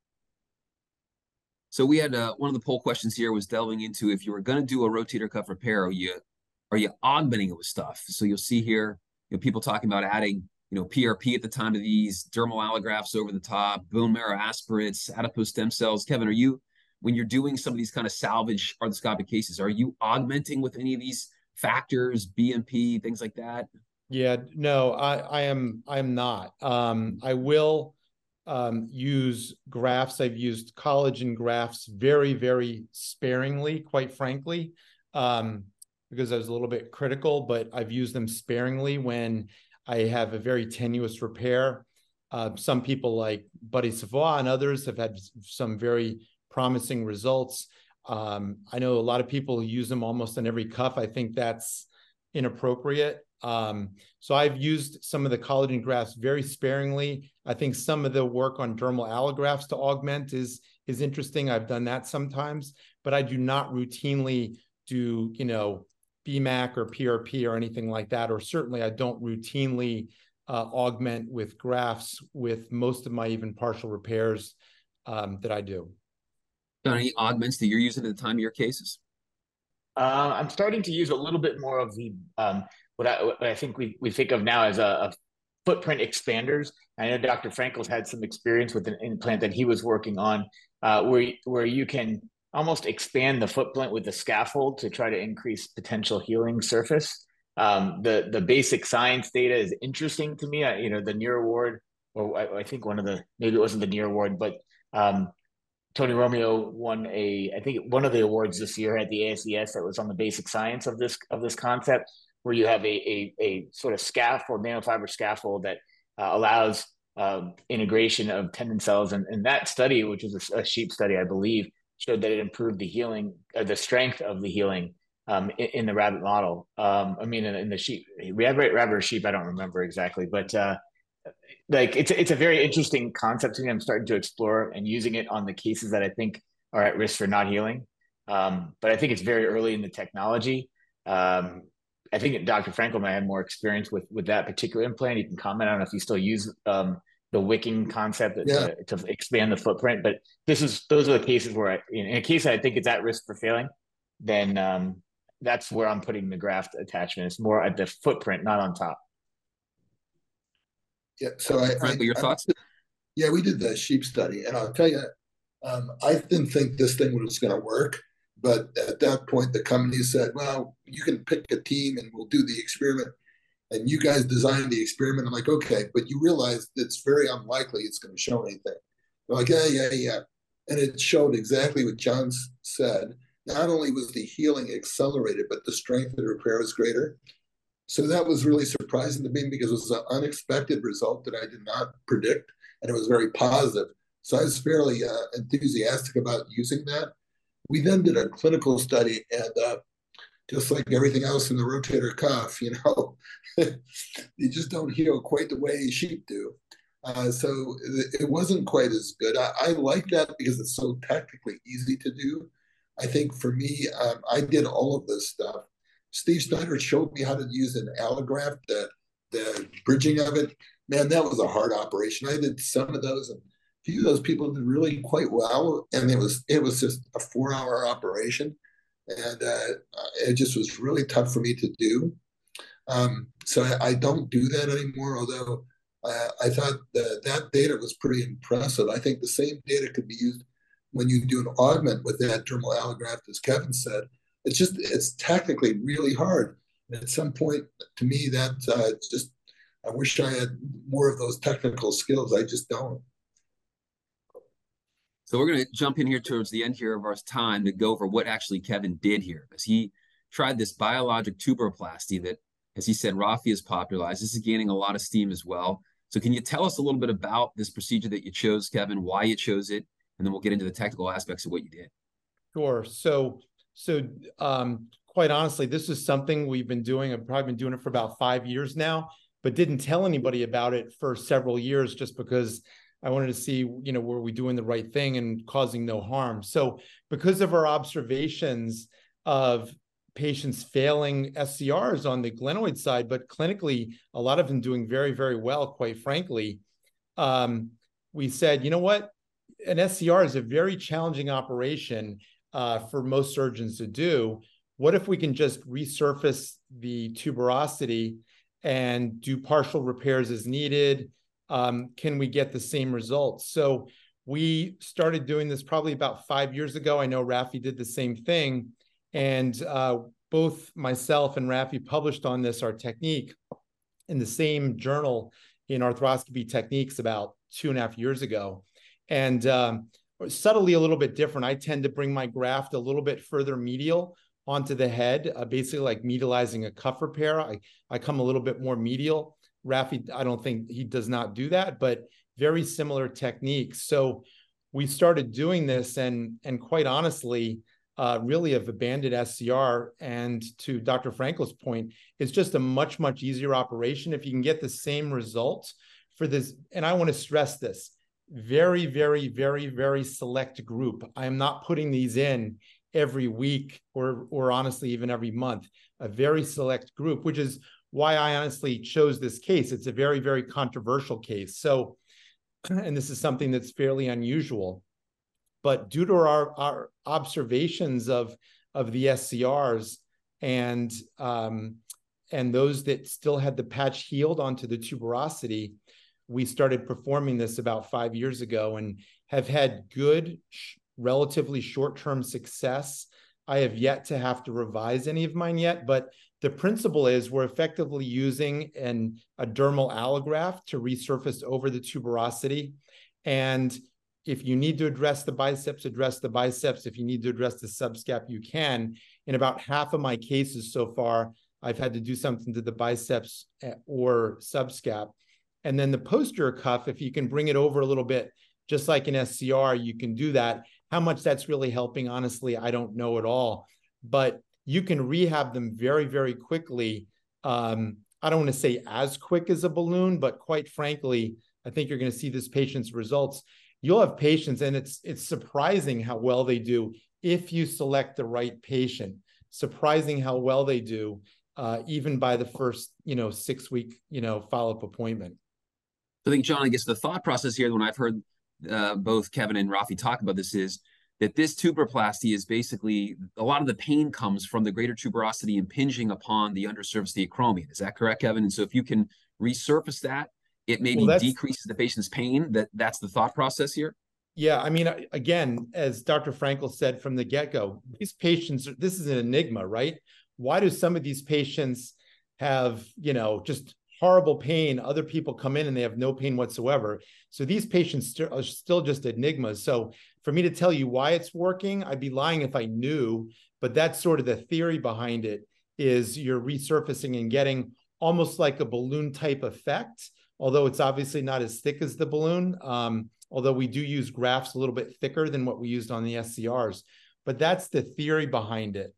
So we had one of the poll questions here was delving into if you were going to do a rotator cuff repair, are you augmenting it with stuff? So you'll see here, people talking about adding, PRP at the time of these, dermal allografts over the top, bone marrow aspirates, adipose stem cells. Kevin, when you're doing some of these kind of salvage arthroscopic cases, are you augmenting with any of these factors, BMP, things like that? Yeah, no, I am not. I will use grafts. I've used collagen grafts very, very sparingly, quite frankly, because I was a little bit critical, but I've used them sparingly when I have a very tenuous repair. Some people like Buddy Savoie and others have had some very promising results. I know a lot of people use them almost on every cuff. I think that's inappropriate. So I've used some of the collagen grafts very sparingly. I think some of the work on dermal allografts to augment is interesting. I've done that sometimes, but I do not routinely do, BMAC or PRP or anything like that. Or certainly I don't routinely augment with grafts with most of my even partial repairs that I do. Any augments that you're using at the time of your cases? I'm starting to use a little bit more of the what I think we think of now as a footprint expanders. I know Dr. Frankel's had some experience with an implant that he was working on, where you can almost expand the footprint with the scaffold to try to increase potential healing surface. The basic science data is interesting to me. The Nir Award, or I think maybe it wasn't the Nir Award, but Tony Romeo won I think one of the awards this year at the ASES that was on the basic science of this concept, where you have a sort of scaffold, nanofiber scaffold that allows integration of tendon cells. And that study, which is a sheep study, I believe, showed that it improved the healing, the strength of the healing in the rabbit model. In the sheep, rabbit or sheep, I don't remember exactly, but it's a very interesting concept to me. I'm starting to explore and using it on the cases that I think are at risk for not healing. But I think it's very early in the technology. I think Dr. Frankel might have more experience with that particular implant. You can comment on if you still use the wicking concept to expand the footprint. But those are the cases where in a case that I think it's at risk for failing, then that's where I'm putting the graft attachment. It's more at the footprint, not on top. Yeah. So Frankel, your thoughts? Yeah, we did the sheep study, and I'll tell you, I didn't think this thing was going to work. But at that point, the company said, well, you can pick a team and we'll do the experiment. And you guys designed the experiment. I'm like, okay, but you realize it's very unlikely it's going to show anything. They're like, yeah. And it showed exactly what John said. Not only was the healing accelerated, but the strength of the repair was greater. So that was really surprising to me because it was an unexpected result that I did not predict. And it was very positive. So I was fairly enthusiastic about using that. We then did a clinical study, and just like everything else in the rotator cuff, you just don't heal quite the way sheep do. So it wasn't quite as good. I like that because it's so technically easy to do. I think for me, I did all of this stuff. Steve Snyder showed me how to use an allograft, the bridging of it. Man, that was a hard operation. I did some of those, and few of those people did really quite well, and it was just a 4-hour operation, and it just was really tough for me to do. So I don't do that anymore. Although I thought that data was pretty impressive. I think the same data could be used when you do an augment with that dermal allograft, as Kevin said. It's technically really hard. And at some point, to me, that I wish I had more of those technical skills. I just don't. So we're going to jump in here towards the end here of our time to go over what actually Kevin did here, because he tried this biologic tuberoplasty that As he said, Rafi is popularized. This is gaining a lot of steam as well. So can you tell us a little bit about this procedure that you chose, Kevin, why you chose it, and then we'll get into the technical aspects of what you did. Sure. Quite honestly, this is something we've been doing. I've probably been doing it for about 5 years now, but didn't tell anybody about it for several years just because I wanted to see, were we doing the right thing and causing no harm. So because of our observations of patients failing SCRs on the glenoid side, but clinically, a lot of them doing very, very well, quite frankly, we said, you know what? An SCR is a very challenging operation for most surgeons to do. What if we can just resurface the tuberosity and do partial repairs as needed? Can we get the same results? So we started doing this probably about 5 years ago. I know Rafi did the same thing. And both myself and Rafi published on this, our technique, in the same journal in Arthroscopy Techniques about 2.5 years ago. And subtly a little bit different. I tend to bring my graft a little bit further medial onto the head, basically like medializing a cuff repair. I come a little bit more medial. Rafi, I don't think he does not do that, but very similar techniques. So we started doing this and quite honestly, really have abandoned SCR. And to Dr. Frankel's point, it's just a much, much easier operation if you can get the same results for this. And I want to stress this, very, very, very, very select group. I am not putting these in every week or honestly, even every month, a very select group, which is why I honestly chose this case. It's a very, very controversial case. So, and this is something that's fairly unusual, but due to our observations of the SCRs and those that still had the patch healed onto the tuberosity, we started performing this about 5 years ago and have had good, relatively short-term success. I have yet to have to revise any of mine yet, but the principle is we're effectively using a dermal allograft to resurface over the tuberosity. And if you need to address the biceps, address the biceps. If you need to address the subscap, you can. In about half of my cases so far, I've had to do something to the biceps or subscap. And then the posterior cuff, if you can bring it over a little bit, just like an SCR, you can do that. How much that's really helping, honestly, I don't know at all. But you can rehab them very, very quickly. I don't want to say as quick as a balloon, but quite frankly, I think you're going to see this patient's results. You'll have patients, and it's surprising how well they do if you select the right patient. Surprising how well they do, even by the first 6-week follow-up appointment. I think, John, I guess the thought process here, when I've heard both Kevin and Rafi talk about this, is that this tuberoplasty is basically, a lot of the pain comes from the greater tuberosity impinging upon the undersurface of the acromion. Is that correct, Kevin? And so if you can resurface that, it maybe decreases the patient's pain. That's the thought process here? Yeah, I mean, again, as Dr. Frankel said from the get-go, these patients, this is an enigma, right? Why do some of these patients have, just horrible pain? Other people come in and they have no pain whatsoever. So these patients are still just enigmas. So for me to tell you why it's working, I'd be lying if I knew, but that's sort of the theory behind it, is you're resurfacing and getting almost like a balloon type effect, although it's obviously not as thick as the balloon, although we do use grafts a little bit thicker than what we used on the SCRs. But that's the theory behind it,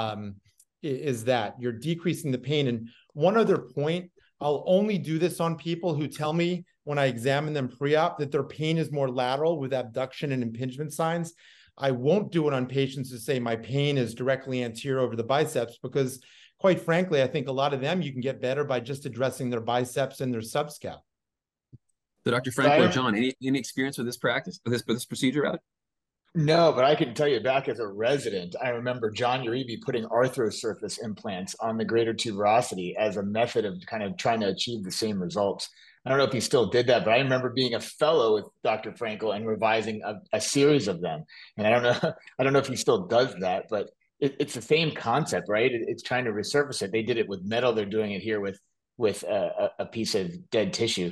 is that you're decreasing the pain. And one other point, I'll only do this on people who tell me when I examine them pre-op that their pain is more lateral with abduction and impingement signs. I won't do it on patients who say my pain is directly anterior over the biceps, because quite frankly, I think a lot of them you can get better by just addressing their biceps and their subscap. So Dr. Frankel or John, any experience with this practice, with this procedure, rather? No, but I can tell you, back as a resident, I remember John Uribe putting arthrosurface implants on the greater tuberosity as a method of kind of trying to achieve the same results. I don't know if he still did that, but I remember being a fellow with Dr. Frankel and revising a series of them. And I don't know if he still does that, but it's the same concept, right? It's trying to resurface it. They did it with metal. They're doing it here with a piece of dead tissue.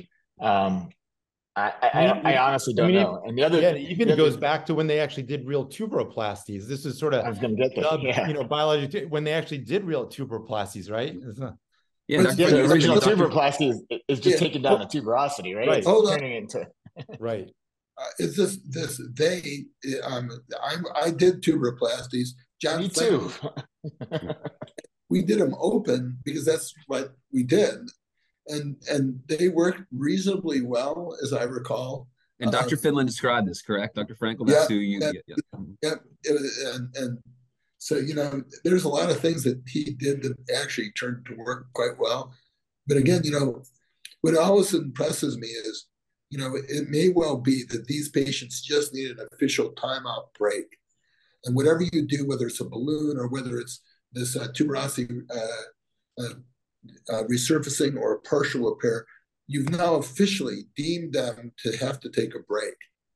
I honestly don't know. And the other, it even goes back to when they actually did real tuberoplasties. This is sort of, I was going to get there. biology when they actually did real tuberoplasties, right? Yeah, But- Yeah, the but- original Dr. tuberosity is just Yeah. taking down the tuberosity, right? Right. It's Hold on. turning it into Right. Is this they? I did tuberoplasties. John me Frank- too. We did them open because that's what we did, and they worked reasonably well, as I recall. And Dr. Finland described this, correct? Dr. Frankel, that's who you. Yep. And so there's a lot of things that he did that actually turned to work quite well. But again, what always impresses me is, it may well be that these patients just need an official timeout break. And whatever you do, whether it's a balloon or whether it's this tuberosity resurfacing or a partial repair, you've now officially deemed them to have to take a break.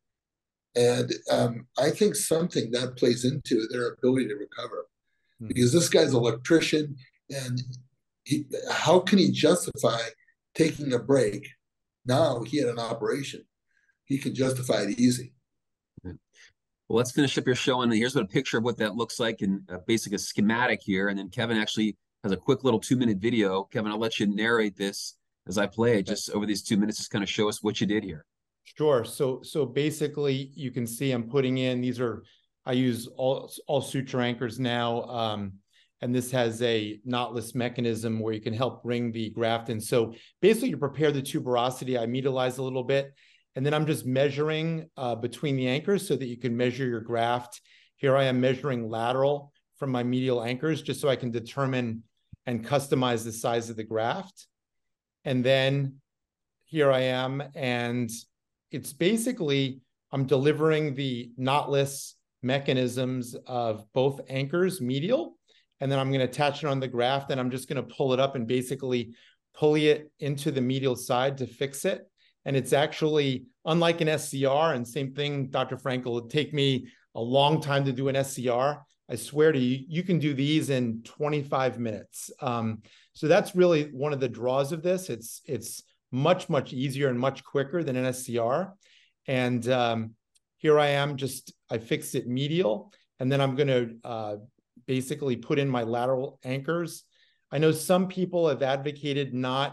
And I think something that plays into their ability to recover. Because this guy's an electrician, and how can he justify taking a break? Now he had an operation. He can justify it easy. Well, let's finish up your show, and here's what a picture of what that looks like, and basically a schematic here. And then Kevin actually has a quick little 2-minute video. Kevin, I'll let you narrate this as I play it, just over these 2 minutes, just kind of show us what you did here. Sure. So basically, you can see I'm putting in, I use all suture anchors now. And this has a knotless mechanism where you can help bring the graft in. So basically, you prepare the tuberosity, I medialize a little bit, and then I'm just measuring between the anchors so that you can measure your graft. Here I am measuring lateral from my medial anchors just so I can determine and customize the size of the graft. And then here I am, and it's basically, I'm delivering the knotless mechanisms of both anchors medial, and then I'm going to attach it on the graft, and I'm just going to pull it up and basically pulley it into the medial side to fix it. And it's actually, unlike an SCR, and same thing, Dr. Frankel, it'd take me a long time to do an SCR. I swear to you, you can do these in 25 minutes. So that's really one of the draws of this. It's much, much easier and much quicker than an SCR. And here I am, I fixed it medial, and then I'm going to basically put in my lateral anchors. I know some people have advocated not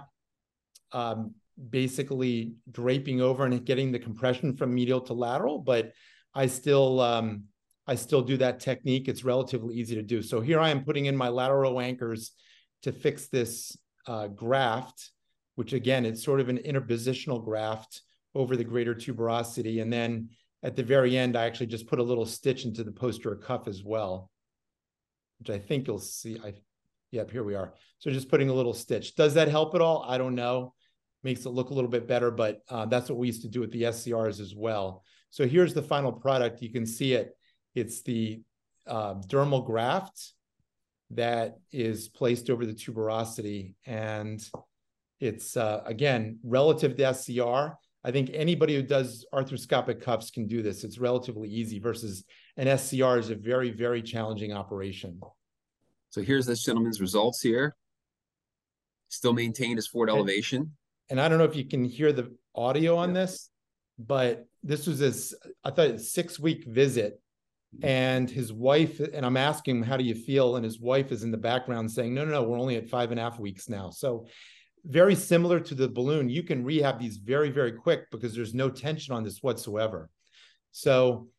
basically draping over and getting the compression from medial to lateral, but I still do that technique. It's relatively easy to do. So here I am putting in my lateral anchors to fix this graft, which again, it's sort of an interpositional graft over the greater tuberosity. And then at the very end, I actually just put a little stitch into the posterior cuff as well, which I think you'll see. Yep, here we are. So just putting a little stitch. Does that help at all? I don't know. Makes it look a little bit better, but that's what we used to do with the SCRs as well. So here's the final product. You can see it. It's the dermal graft that is placed over the tuberosity. And it's, again, relative to SCR. I think anybody who does arthroscopic cuffs can do this. It's relatively easy versus an SCR is a very, very challenging operation. So here's this gentleman's results here. Still maintained his forward elevation. And I don't know if you can hear the audio on this, but this was I thought, a 6-week visit. And his wife, and I'm asking him, how do you feel? And his wife is in the background saying, no, we're only at 5.5 weeks now. So very similar to the balloon, you can rehab these very, very quick because there's no tension on this whatsoever. So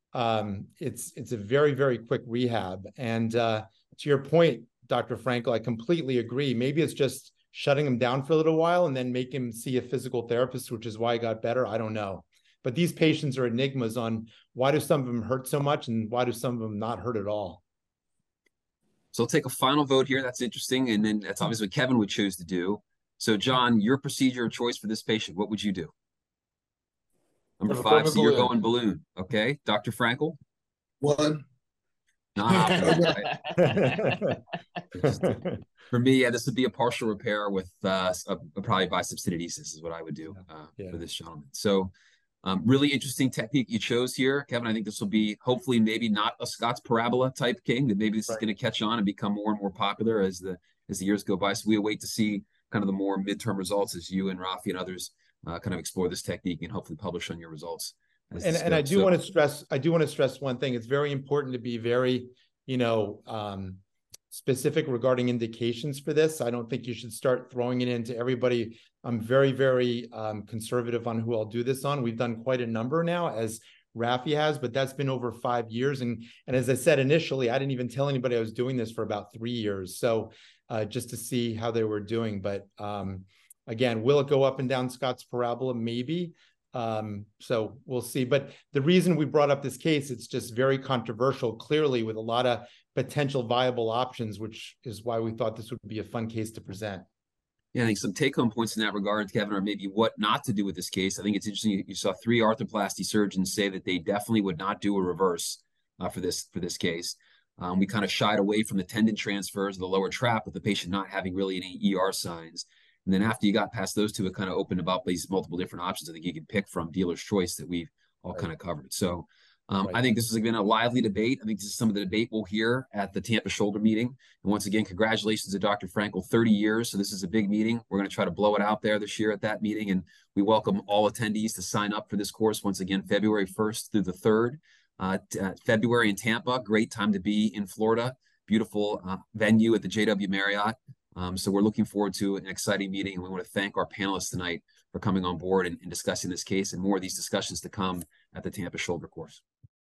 it's a very, very quick rehab. And to your point, Dr. Frankel, I completely agree. Maybe it's just shutting him down for a little while and then make him see a physical therapist, which is why he got better. I don't know. But these patients are enigmas on why do some of them hurt so much and why do some of them not hurt at all? So I'll take a final vote here. That's interesting. And then that's obviously what Kevin would choose to do. So John, your procedure of choice for this patient, what would you do? Number 5, so you're going balloon. Okay. Dr. Frankel? 1. For me, yeah, this would be a partial repair with probably biceps tenodesis is what I would do for this gentleman. So really interesting technique you chose here, Kevin. I think this will be hopefully maybe not a Scott's parabola type king, that maybe this is going to catch on and become more and more popular as the years go by. So we await to see kind of the more midterm results as you and Rafi and others kind of explore this technique and hopefully publish on your results. And I do want to stress one thing. It's very important to be very, specific regarding indications for this. I don't think you should start throwing it into everybody. I'm very, very conservative on who I'll do this on. We've done quite a number now, as Rafi has, but that's been over 5 years. And as I said initially, I didn't even tell anybody I was doing this for about 3 years. So just to see how they were doing. But again, will it go up and down Scott's parabola? Maybe. So we'll see. But the reason we brought up this case, it's just very controversial, clearly, with a lot of potential viable options, which is why we thought this would be a fun case to present. Yeah, I think some take-home points in that regard, Kevin, are maybe what not to do with this case. I think it's interesting. You saw 3 arthroplasty surgeons say that they definitely would not do a reverse for this case. We kind of shied away from the tendon transfers of the lower trap with the patient not having really any ER signs. And then after you got past those two, it kind of opened about these multiple different options I think you could pick from, dealer's choice, that we've all kind of covered. So I think this has been a lively debate. I think this is some of the debate we'll hear at the Tampa Shoulder meeting. And once again, congratulations to Dr. Frankel, 30 years. So this is a big meeting. We're going to try to blow it out there this year at that meeting. And we welcome all attendees to sign up for this course. Once again, February 1st through the 3rd. February in Tampa, great time to be in Florida. Beautiful venue at the JW Marriott. So we're looking forward to an exciting meeting. And we want to thank our panelists tonight for coming on board and discussing this case, and more of these discussions to come at the Tampa Shoulder course.